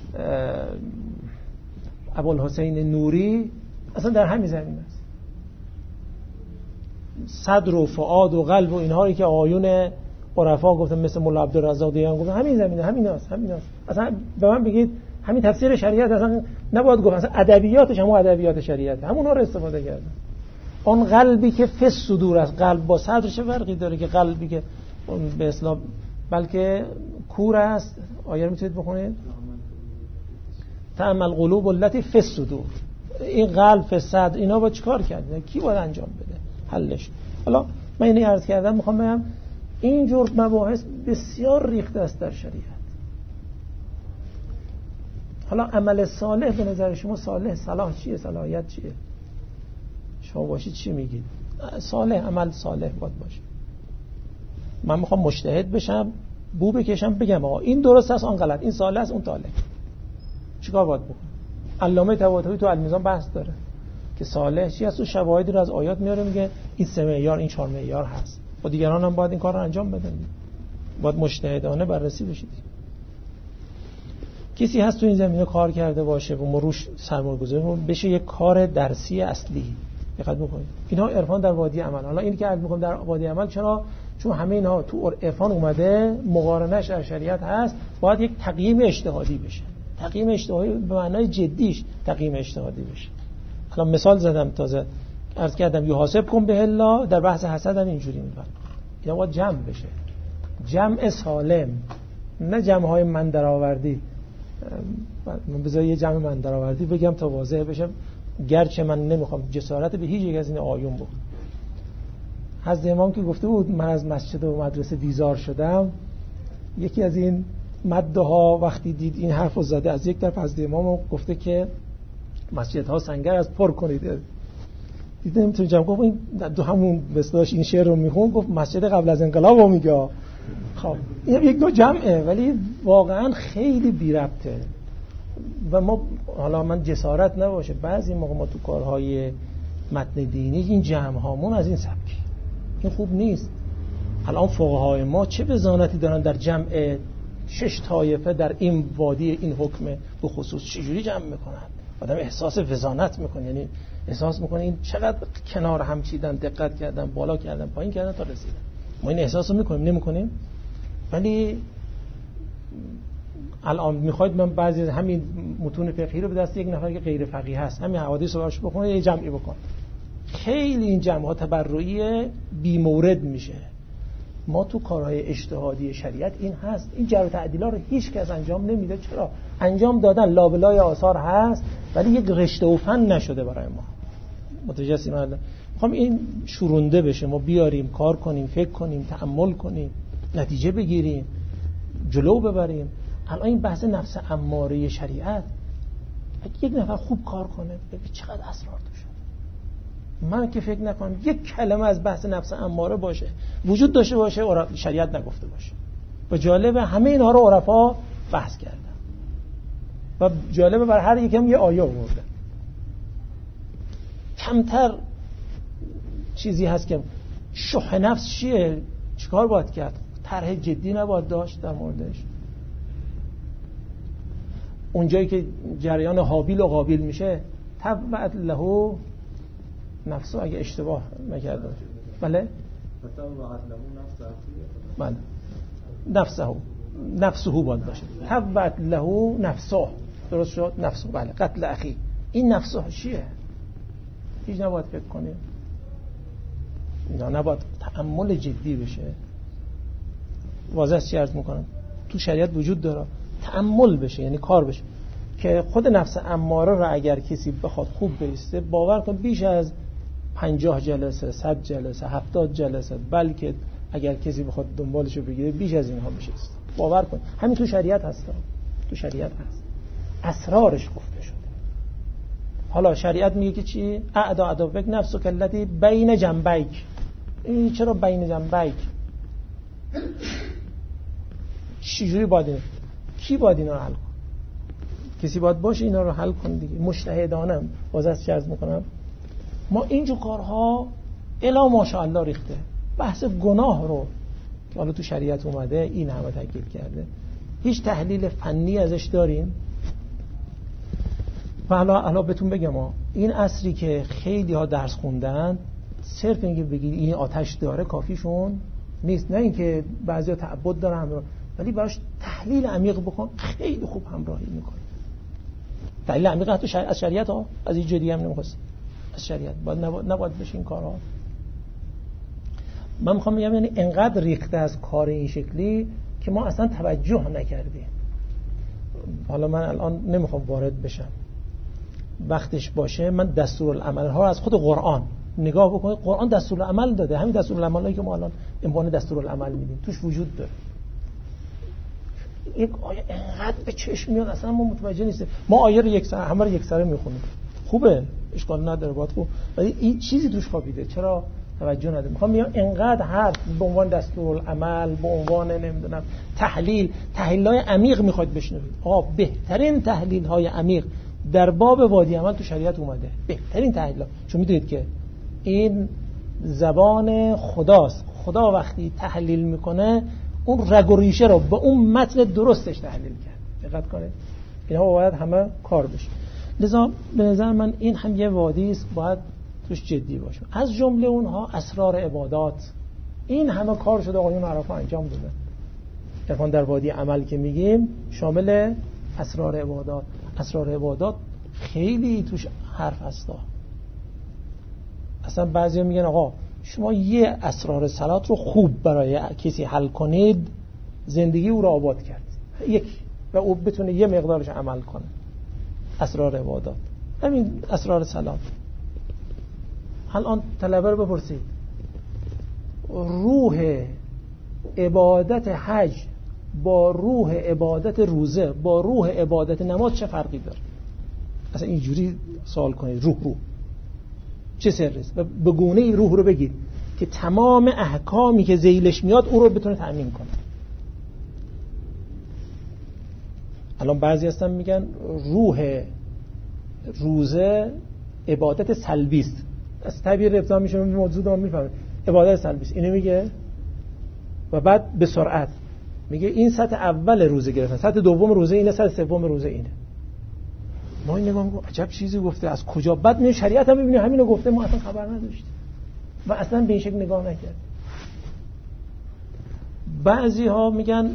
Speaker 1: ابوالحسین نوری اصلا در همین زمین است. صدر و فؤاد و قلب و اینهایی که آیون عرفا گفتن مثل مولا عبدالرزاق دیگه گفتن همین زمینه، همین است. اصلا به من بگید همین تفسیر شریعت اصلا نباید گفت، اصلا ادبیاتش همون ادبیات شریعت، همونها رو استفاده کردن. اون قلبی که فس صدور است، قلب با صدر چه فرقی داره که قلبی که به اصطلاح بلکه کور است. آیه رو میتونید بخونید؟ تأمل قلوب التي فی الصدور. این قلب فی الصدر اینا با چیکار کردن؟ کی باید انجام بده حلش؟ حالا من اینو عرض کردم، میخوام بگم این جور مباحث بسیار ریخته است در شریعت. حالا عمل صالح به نظر شما صلاح چیه؟ صلاحیت چیه؟ شما باشید چی میگید؟ صالح، عمل صالح باید باشه. من میخوام مجتهد بشم، بو بکشم، بگم آقا این درست است، آن غلط، این صالح است، اون طالح. چیکار باید بکنم؟ علامه طباطبایی تو المیزان بحث داره که صالح چی است و شواهدی رو از آیات میاره، میگه این 3 معیار، این 4 معیار هست. و دیگران هم باید این کار رو انجام بدن. باید مجتهدانه بررسی بشید. کسی هست تو این زمینه کار کرده باشه و ما روش سرمایه‌گذاری بشه یک کار درسی اصلی. دقت بکنید. اینا عرفان در وادی عمل. حالا اینی که عرض می‌کنم در وادی عمل چرا؟ چون همه اینها تو عرفان اومده، مقارنش در شریعت هست، باید یک تقییم اجتهادی بشه. تقییم اجتهادی به معنای جدیش تقییم اجتهادی بشه. الان مثال زدم تازه عرض کردم یحاسب کن به الله، در بحث حسد هم اینجوری میگن اینا باید جمع بشه، جمع سالم، نه جمع های من درآوردی. من بذار یه جمع من درآوردی بگم تا واضح بشه، گرچه من نمیخوام جسارت به هیچ یک از این آیون بکنم. حضرت امام که گفته بود من از مسجد و مدرسه بیزار شدم، یکی از این مده ها وقتی دید این حرفو زده از یک طرف حضرت امام گفته که مسجدها سنگر از پر کنید، دیدم نمیتونه جمع. گفت این دو همون بسداش این شعر رو میخون، گفت مسجد قبل از انقلاب رو میگه. خب این یک دو جمعه ولی واقعا خیلی بی ربطه و ما حالا من جسارت نباشه بعضی موقع ما تو کارهای متن دینی این جمع هامون از این سبکی، این خوب نیست. الان فقهای ما چه وزانتی دارن در جمع 6 طایفه در این وادی این حکم به خصوص چجوری جمع میکنن، آدم احساس وزانت میکنه، یعنی احساس میکنه این چقدر کنار هم چیدن، دقت کردن، بالا کردن، پایین کردن تا رسیدن. ما این احساس رو میکنیم نمیکنیم؟ ولی الان میخواید من بعضی از همین متون فقهی رو به دست یک نفر که غیر فقیه هست همین حوادث رو براش بخونه یه جمعی بکن، خیلی این جمع‌ها تبرعی بی مورد میشه. ما تو کارهای اجتهادی شریعت این هست، این جر و تعدیلا رو هیچ کس انجام نمیده. چرا؟ انجام دادن لابلای آثار هست ولی یک رشته و فن نشده برای ما. متوجه هستین؟ میخوام این شورونده بشه، ما بیاریم کار کنیم، فکر کنیم، تأمل کنیم، نتیجه بگیریم، جلو ببریم. الان این بحث نفس اماره شریعت اگه یک نفر خوب کار کنه ببین چقدر اسرار توشه. من که فکر نکنم یک کلمه از بحث نفس اماره باشه وجود داشته باشه شریعت نگفته باشه. و جالبه همه اینها رو عرفا بحث کردن و جالبه برای هر یکم یه آیه آورده. کمتر چیزی هست که شح نفس چیه، چیکار باید کرد، طرح جدی نباید داشت در موردش. اونجایی که جریان حابیل و قابیل میشه تبعت له نفسه، اگه اشتباه نکرده بله بله نفسه باید باشه، تبعت له نفسه، درست شد؟ نفسه بله، قتل اخی. این نفسه چیه؟ هیچ نباید فکر کنیم، اینا نباید تأمل جدی بشه. واضح چی عرض میکنم؟ تو شریعت وجود داره تأمل بشه، یعنی کار بشه که خود نفس اماره را اگر کسی بخواد خوب بیسته، باور کن بیش از 50 جلسه 100 جلسه 70 جلسه، بلکه اگر کسی بخواد دنبالشو بگیره بیش از اینها میشه. باور کن همین تو شریعت هست، تو شریعت هست، اسرارش گفته شده. حالا شریعت میگه که چی؟ اعدا عدوک نفسک التی بین جنبیک. این چرا بین جنبیک؟ چجوری باید اینه؟ کی باید اینا رو حل کن؟ کسی باید باشه اینا رو حل کن دیگه. مجتهدانه بازست چه عرض میکنم، ما اینجور کارها الا ماشاءالله ریخته. بحث گناه رو که حالا تو شریعت اومده این همه تاکید کرده، هیچ تحلیل فنی ازش داریم؟ و حالا بهتون بگم این عصری که خیلی ها درس خوندن صرف اینکه بگید این آتش داره کافیشون نیست، نه اینکه بعضیا تعبد دارن ولی براش تحلیل عمیق بکن، خیلی خوب همراهی میکنه. تحلیل عمیق حتی از شریعت ها، از این جدی هم نمیخواست، از شریعت نباید بشه این کارها. من میخوام بگم یعنی انقدر ریخته از کار این شکلی که ما اصلا توجه نکردیم. حالا من الان نمیخوام وارد بشم، وقتش باشه من دستورالعمل ها از خود قرآن نگاه بکنید. قرآن دستورالعمل داده، همین دستورالعملی که ما الان عنوان دستورالعمل میدیم توش وجود داره. یک آیه انقدر به چشم میاد اصلا ما متوجه نیستیم. ما آیه رو همه رو یکسره میخونیم، خوبه، اشکال نداره، باید خوب، ولی این چیزی توش خوابیده، چرا توجه نداریم؟ میخوام میگم انقدر حرف به عنوان دستورالعمل، به عنوان نمیدونم تحلیل‌های عمیق میخواید بشنوید. بهترین تحلیل‌های عمیق در باب وادی عمل تو شریعت اومده، بهترین تحلیل. چون میدونید که این زبان خداست، خدا وقتی تحلیل میکنه اون رگ و ریشه رو به اون متن درستش تحلیل کرد. دقت کنید اینها باید همه کار بشه. لذا به نظر من این هم یه وادی است باید توش جدی باشیم. از جمله اونها اسرار عبادات. این همه کار شده آقایون عرفا انجام دادن. عرفان در وادی عمل که میگیم شامل اسرار عبادات. اسرار عبادات خیلی توش حرف هستا، اصلا بعضیا میگن آقا شما یه اسرار صلات رو خوب برای کسی حل کنید، زندگی او رو آباد کرد، یک و او بتونه یه مقدارش عمل کنه. اسرار عبادات، همین اسرار صلات. الان طلبه رو بپرسید روح عبادت حج با روح عبادت روزه با روح عبادت نماز چه فرقی داره؟ اصلا اینجوری سوال کنید روح چه سری است و به گونه روح رو بگید که تمام احکامی که ذیلش میاد او رو بتونه تأمین کنه. الان بعضی هستن میگن روح روزه عبادت سلبی است. از تعبیر ابتدا میشه موضوع رو میفهمه عبادت سلبی است. اینو میگه و بعد به سرعت میگه این سطح اول روزه گرفتن، سطح دوم روزه اینه، سطح سوم روزه اینه. ما این نگاه میکنیم عجب چیزی گفته، از کجا؟ بعد میگه شریعت هم میبینیم همینو گفته، ما اصلا خبر نداشتیم و اصلا به این شکل نگاه نکرد. بعضی ها میگن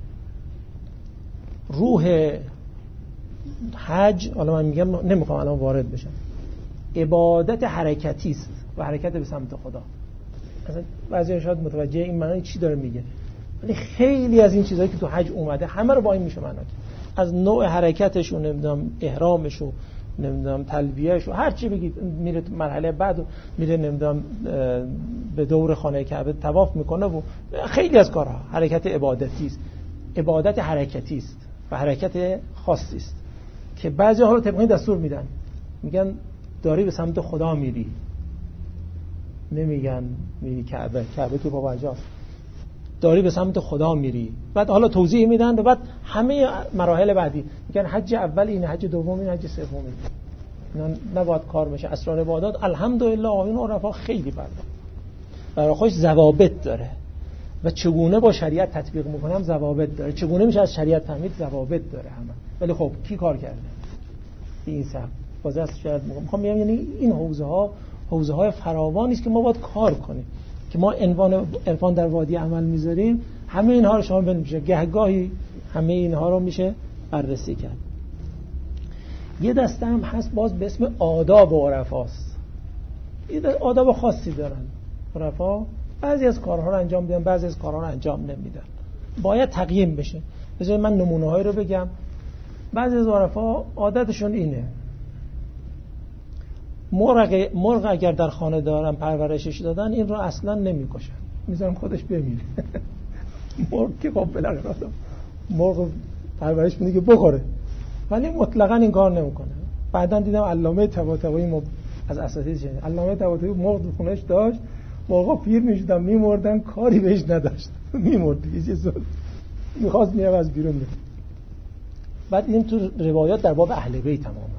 Speaker 1: روح حج، حالا من میگم نمیخوام الان وارد بشم، عبادت حرکتی است و حرکت به سمت خدا. اصلا بعضی شاید متوجه این معنی چی داره میگه، ولی خیلی از این چیزایی که تو حج اومده همه رو با این میشه معنا کرد. از نوع حرکتش و نمیدونم احرامش و نمیدونم تلبیهش و هر چی بگید، میره مرحله بعد میره نمیدونم به دور خانه کعبه طواف میکنه و خیلی از کارها حرکت عبادتی است، عبادت حرکتی است و حرکت خاصی است که بعضی ها رو طبقاً دستور میدن، میگن داری به سمت خدا میری، نمیگن میری کعبه تو بابا اجاست، داری به سمت خدا میری. بعد حالا توضیح میدن و بعد همه مراحل بعدی میگن حج اول اینه، حج دوم اینه، حج سوم اینه. اینا نباید کار بشه. اسرار عبادات الحمدلله آقایون عرفا خیلی برای خودش ضوابط داره و چگونه با شریعت تطبیق میکنم ضوابط داره، چگونه میشه از شریعت فهمید ضوابط داره همه. ولی خب کی کار کرده این سب بازه شاید میخوام بگم یعنی این حوزه های فراوانی است که ما باید کار کنیم که ما عرفان در وادی عمل میذاریم. همه اینها رو شما ببینید گهگاهی همه اینها رو میشه بررسی کرد. یه دسته هم هست باز به اسم آداب عرفاست. یه آداب خاصی دارن عرفا، بعضی از کارها رو انجام میدن، بعضی از کارها رو انجام نمیدن، باید تقییم بشه. بذارید من نمونه‌هایی رو بگم. بعضی از عرفا عادتشون اینه مرغ اگر در خانه دارن پرورشش دادن این رو اصلا نمیکشن، میذارن خودش بمیره. مرغ که خب بالاخره مرغ پرورش میده که بخوره، ولی مطلقاً این کار نمیکنه. بعداً دیدم علامه طباطبایی از اساتید شنید، علامه طباطبایی مرغ تو خونش داشت، مرغا پیر میشدن میمردن، کاری بهش نداشت، میمرد دیگه، میخواست میره از بیرون میره. بعد این تو روایات در باب اهل بیت هم آمده.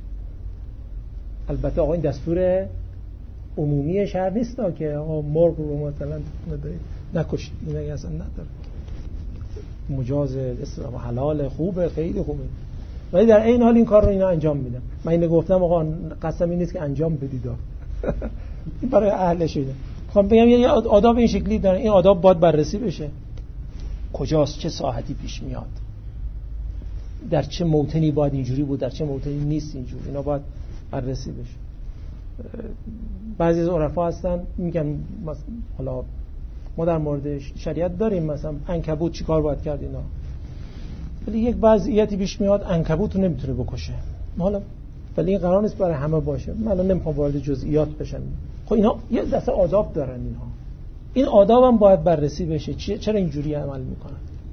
Speaker 1: البته آقا این دستور عمومی شهر نیست که آقا مرغ رو مثلا نکشید، این اصلا نداره، مجاز اسلام حلال خوبه، خیلی خوبه، ولی در این حال این کار رو اینا انجام میدن. من اینو گفتم آقا قسمی نیست که انجام بدید، این برای اهلش شده. میخوام بگم یه آداب این شکلی دارن، این آداب باید بررسی بشه، کجاست، چه ساحتی پیش میاد، در چه موطنی باید اینجوری بود، در چه موطنی نیست اینجوری، اینا باید بررسی بشه. بعضی از عرفا هستن میگن حالا ما در مورد شریعت داریم مثلا عنکبوت چیکار باید کرد اینا، ولی یک وضعیتی پیش میاد عنکبوت رو نمیتونه بکشه، حالا ولی این قرار نیست برای همه باشه. من الان نمیخوام وارد جزئیات بشم. خب اینا یه دسته آداب دارن، این آداب هم باید بررسی بشه، چرا اینجوری عمل میکنن.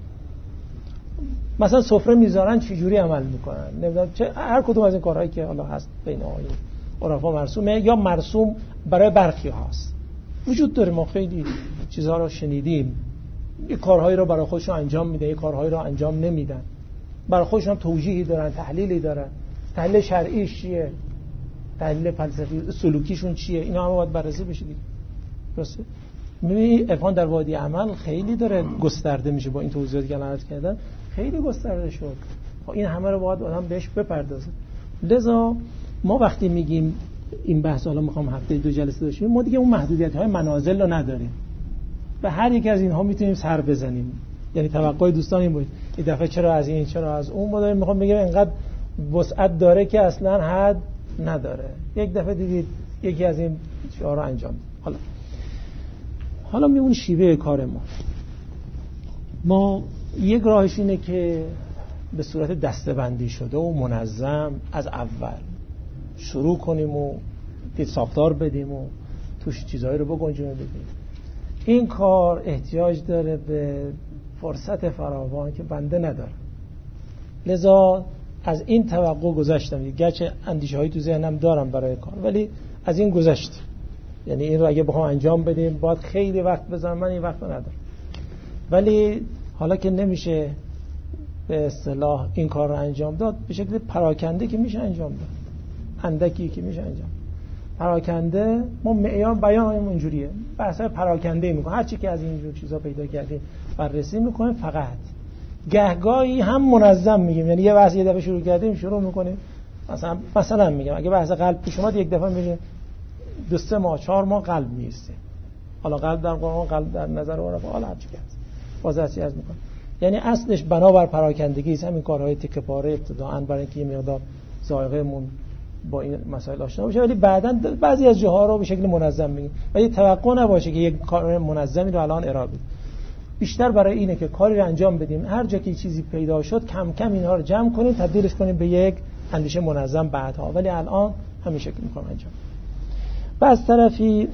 Speaker 1: مثلا سفره میذارن چه جوری عمل میکنن، نمیدونم چه هر کدوم از این کارهایی که حالا هست بین آقایون عرفا مرسومه یا مرسوم برای برخی هاست وجود داره. ما خیلی چیزها رو شنیدیم، یه کارهایی رو برای خودشون انجام میدن، یه کارهایی رو انجام نمیدن، برای خودشون هم توجیهی دارن، تحلیلی دارن، تحلیل شرعیش چیه، تحلیل فلسفی سلوکیشون چیه، اینا هم باید بررسی بشه دیگه. درسته؟ می‌بینی عرفان در وادی عمل خیلی داره گسترده میشه، با این توضیحاتی که عرض کردم خیلی گسترده شد. این همه رو باید آدم بهش بپردازه. لذا ما وقتی میگیم این بحث حالا میخوام هفته 2 جلسه داشتیم، ما دیگه اون محدودیت‌های منازل رو نداریم، به هر یک از اینها میتونیم سر بزنیم. یعنی توقع دوستان این بود این دفعه چرا از این چرا از اون، ما داریم میخوام بگم اینقدر وسعت داره که اصلا حد نداره. یک دفعه دیدید یکی از این شعار رو انجام داد. حالا میمونه شیوه کار ما یک راهش اینه که به صورت دسته‌بندی شده و منظم از اول شروع کنیم و ساختار بدیم و توش چیزایی رو بگنجونیم بدیم. این کار احتیاج داره به فرصت فراوان که بنده ندارم، لذا از این توقع گذشتم. گرچه اندیشه هایی تو ذهنم دارم برای کار، ولی از این گذشتم. یعنی این رو اگه بخوام انجام بدیم باید خیلی وقت بذارم، من این وقت رو ندارم. ولی حالا که نمیشه به اصطلاح این کار رو انجام داد، به شکل پراکنده که میشه انجام داد، اندکی که میشه انجام پراکنده. ما معیار بیانمون اینجوریه، بحث‌های پراکنده میکنیم، هر چی که از اینجور چیزا پیدا کردیم بررسی میکنیم. فقط گهگاهی هم منظم میگیم، یعنی یه بحث یه دفعه شروع کردیم شروع میکنیم. مثلا میگم اگه بحث قلب پیش اومد یک دفعه میگیم 2-3 ماه 4 ماه قلب نیستیم. حالا قلب در قرآن، قلب در نظر عرفا، حالا هر چی که هست بازرسی از میکنیم. یعنی اصلش بنابر پراکندگی است. همین کارهای تکه پاره ابتداءً برای اینکه یه مقدار ذائقه‌مون با این مسائل آشنا بشه، ولی بعداً بعضی از جاها رو به شکل منظم میگیم. ولی توقع نباشه که یک کار منظمی رو الان ارائه بدیم. بیشتر برای اینه که کاری رو انجام بدیم، هر جا که چیزی پیدا شد کم کم اینها رو جمع کنیم، تبدیلش کنیم به یک اندیشه منظم بعدها. ولی الان همین شکل می‌کنم انجام. و از طرفی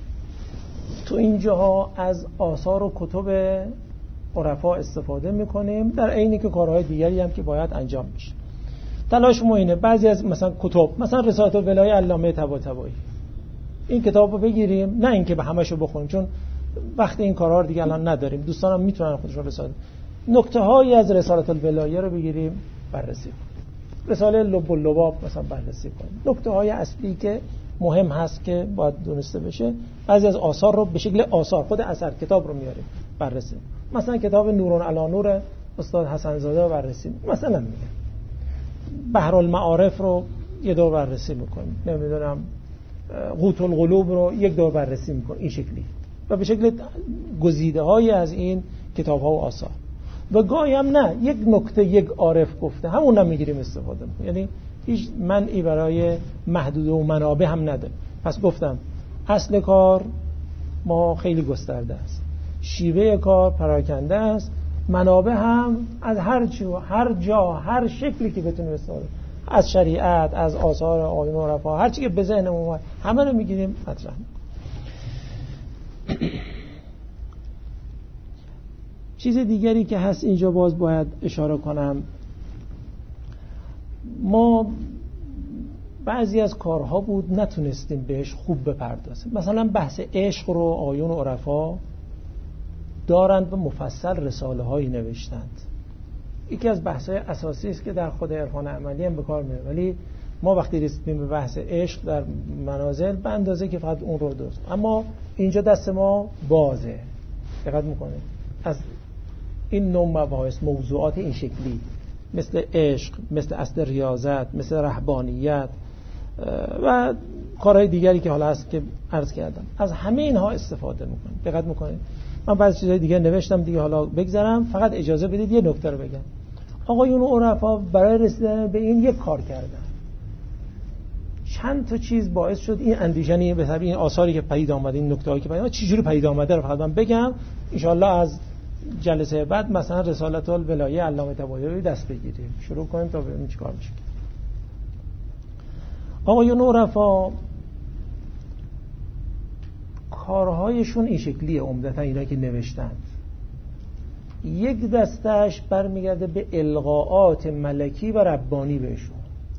Speaker 1: تو این جاها از آثار و کتب عرفا استفاده می‌کنیم، در عینی که کارهای دیگری هم که باید انجام بشه. تلاش ما اینه بعضی از مثلا کتب، مثلا رسالت الولایه علامه طباطبایی، این کتاب رو بگیریم، نه اینکه به همشو بخونیم چون وقت این کارها رو دیگه الان نداریم، دوستانم میتونن خودشون رسالت نکته‌هایی از رسالت الولایه رو بگیریم بررسی کنیم. رساله لب اللباب مثلا بررسی کنیم، نکته‌های اصلی که مهم هست که باید دونسته بشه. بعضی از آثار رو به شکل آثار، خود اثر کتاب رو میاریم بررسی. مثلا کتاب نورون علی نور استاد حسن زاده رو بررسی، مثلا میگم بحر المعارف رو یه دور بررسی میکنیم، نمیدونم قوت القلوب رو یک دور بررسی میکنیم، این شکلی و به شکل گزیده های از این کتاب ها و آثار. و گاهی هم نه، یک نکته یک عارف گفته همون هم میگیریم استفاده میکنیم، یعنی هیچ منعی برای محدود و منابع هم نداره. پس گفتم اصل کار ما خیلی گسترده است، شیوه کار پراکنده است، منابع هم از هر چی و هر جا هر شکلی که بتونیم استفاده، از شریعت، از آثار آیین و عرفا، هر چی که به ذهنمون اومد همه رو میگیریم مطرح. چیز دیگری که هست اینجا باز باید اشاره کنم، ما بعضی از کارها بود نتونستیم بهش خوب بپردازیم. مثلا بحث عشق رو آیون و عرفا دارند و مفصل رساله هایی نوشتند. یکی از بحث‌های اساسی است که در خود عرفان عملی هم به کار میره، ولی ما وقتی رسیدیم به بحث عشق در منازل به اندازه که فقط اون رو درست، اما اینجا دست ما بازه. دقت میکنید از این نوع مباحث، موضوعات این شکلی مثل عشق، مثل اصل ریاضت، مثل رهبانیت و کارهای دیگری که حالا هست که عرض کردم، از همه اینها استفاده میکنیم. دقت میکنید من بعضی چیزای دیگه نوشتم دیگه، حالا بگذارم، فقط اجازه بدید یه نکته رو بگم. آقایون عرفا برای رسیدن به این یک کار کردن، چند تا چیز باعث شد این اندیشنی به طبع این آثاری که پدید آمد، این نکته‌ای که پدید آمد چجوری پدید آمده رو فقط من بگم، ان شاء الله از جلسه بعد مثلا رسالت الولایه علامه طباطبایی دست بگیریم، شروع کنیم تا ببینیم چیکار میشه. آقایون عرفا کارهایشون این شکلیه، عمدتا اینا که نوشتند. یک دستش برمیگرده به القاءات ملکی و ربانی بهشون.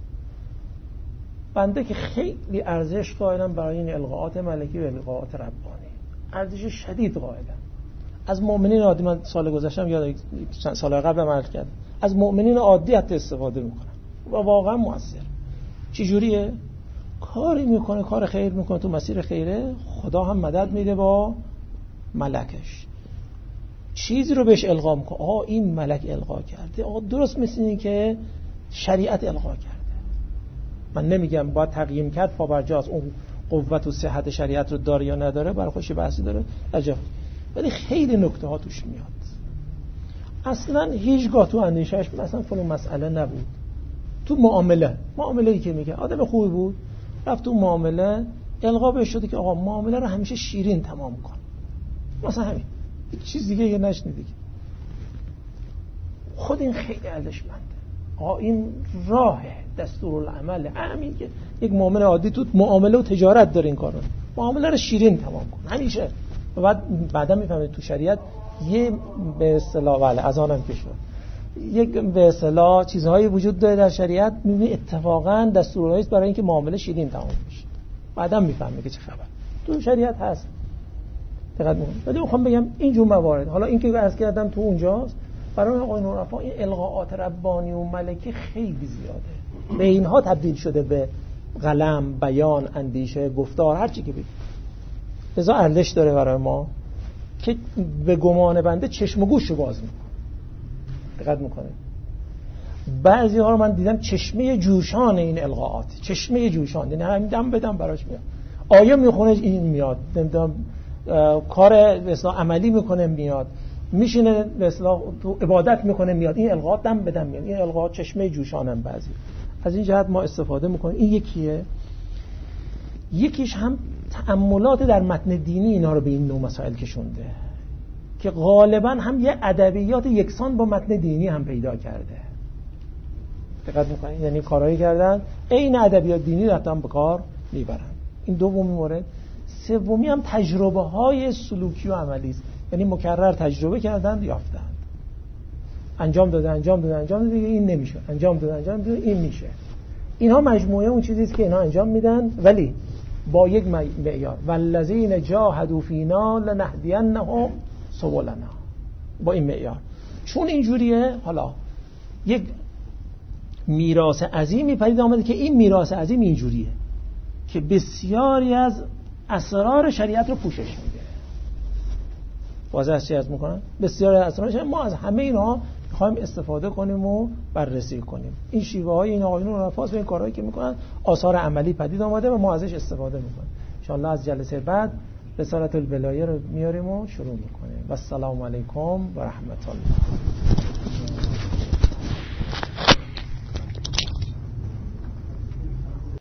Speaker 1: بنده که خیلی ارزش قائلم برای این القاءات ملکی و القاءات ربانی، ارزش شدید قائلم. از مؤمنین عادی، من سال گذشتم یاد چند سال قبل عمل کردم، از مؤمنین عادی حتی استفاده میکنم و واقعا مؤثر. چه جوریه؟ کاری میکنه، کار خیر میکنه، تو مسیر خیره، خدا هم مدد میده با ملکش. چیزی رو بهش القا میکنه، این ملک القا کرده، درست مثل این که شریعت القا کرده. من نمیگم باید تقییم کرد پابرجاست، اون قوت و صحت شریعت رو داره یا نداره، برای خودش بحثی داره عجب، ولی خیلی نکته ها توش میاد. اصلا هیچگاه تو اندیشش مثلا فلان مسئله نبود. تو معامله‌ای که میگه آدم خوبی بود، رفت تو معامله القا بهش شده که آقا معامله رو همیشه شیرین تمام کن، مثلا همین، هیچ چیز دیگه یه نشنیدی. خود این خیلی ارزشمنده. آقا این راه دستورالعمل همین که یک مؤمن عادی تو معامله و تجارت داره این کارو، معامله رو شیرین تمام کن همیشه. و بعدا میفهمید تو شریعت یه به اصطلاح ولی اذانم که شد یک به اصطلاح چیزهایی وجود داره در شریعت، میبینی اتفاقا دستورالعمل است برای اینکه معامله شیرین تمام بشه. بعدا میفهمه که چه خبر تو شریعت هست. دقت میکنید. ولی میخوام بگم این جور موارد، حالا این که عرض کردم تو اونجاست، برای آقای نورافا این القاءات ربانی و ملکی خیلی زیاده، به اینها تبدیل شده به قلم، بیان، اندیشه، گفتار، هر چی که بگید. لذا ارزش داره برای ما که به گمان بنده چشم و گوشو باز میکنه. دقت میکنه. بعضی ها رو من دیدم چشمه جوشان این القاءات، چشمه جوشان، یعنی همین دم بدم براش میاد، آیه میخونه این میاد، نمیدونم کار به اصطلاح عملی میکنه میاد، میشینه به اصطلاح تو عبادت میکنه میاد، این القاءات دم بدم میاد. این القاءات چشمه جوشانن. بعضی از این جهت ما استفاده میکنیم. این یکیه. یکیش هم تأملات در متن دینی اینا رو به این نوع مسائل کشونده که غالبا هم یه ادبیات یکسان با متن دینی هم پیدا کرده. دقت میکنید؟ یعنی کارهایی کردن عین ادبیات دینی رو هم به کار میبرن. این دومی مورد. سومی هم تجربه های سلوکی و عملی است، یعنی مکرر تجربه کردن یافتن، انجام داده این نمیشه، انجام داده این میشه. اینها مجموعه اون چیزی است که اینا انجام میدن، ولی با یک معیار، والذین جاهدوا فینا لنهدینهم سبلنا، با این معیار. چون اینجوریه، حالا یک میراث عظیمی پدید آمده که این میراث عظیم اینجوریه که بسیاری از اسرار شریعت رو پوشش میده. واضح چی عرض میکنم؟ بسیاری از اسرار شریعت ما از همه اینها میخوایم استفاده کنیم و بررسی کنیم. این شیوه های این آقایون رو نفاس به این کارهایی که میکنن آثار عملی پدید آمده و ما ازش استفاده میکنیم. ان شاء الله از جلسه بعد رسالت البلایه رو میاریم و شروع میکنیم. و السلام علیکم و رحمت الله.